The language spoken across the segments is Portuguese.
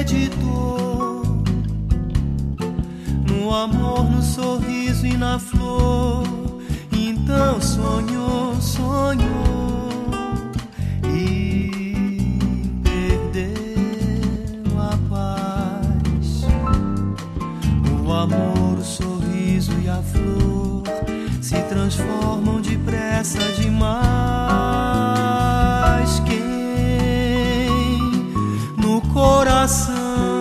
acreditou no amor, no sorriso e na flor. Então sonhou, sonhou e perdeu a paz. O amor, o sorriso e a flor se transformam depressa demais. Quem no coração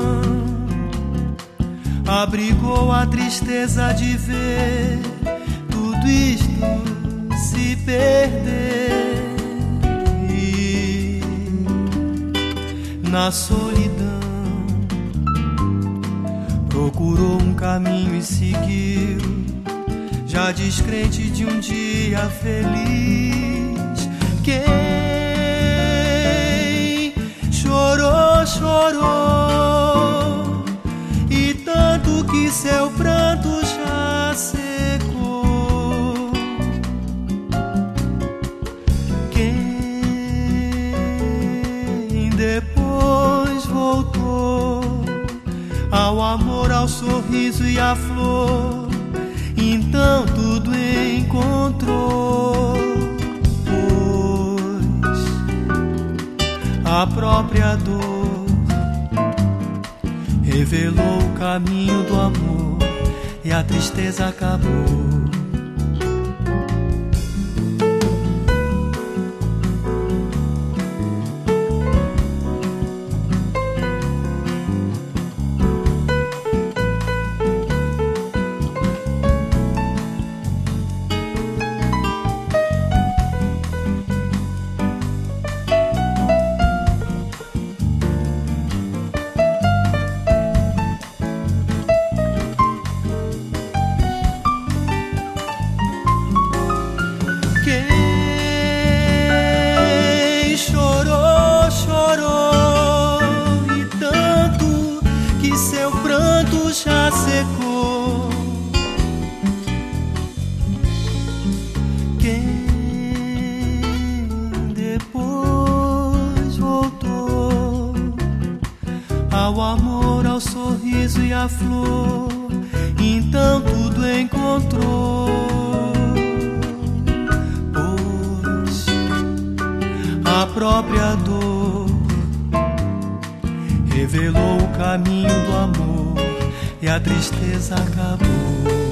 abrigou a tristeza de ver tudo isto se perder, e na solidão procurou um caminho e seguiu, já descrente de um dia feliz. Quem chorou, chorou, e tanto que seu pranto já secou. Quem depois voltou ao amor, ao sorriso e à flor, então tudo encontrou, pois a própria dor revelou o caminho do amor e a tristeza acabou. Já secou. Quem depois voltou ao amor, ao sorriso e à flor, então tudo encontrou, pois a própria dor revelou o caminho do amor e a tristeza acabou.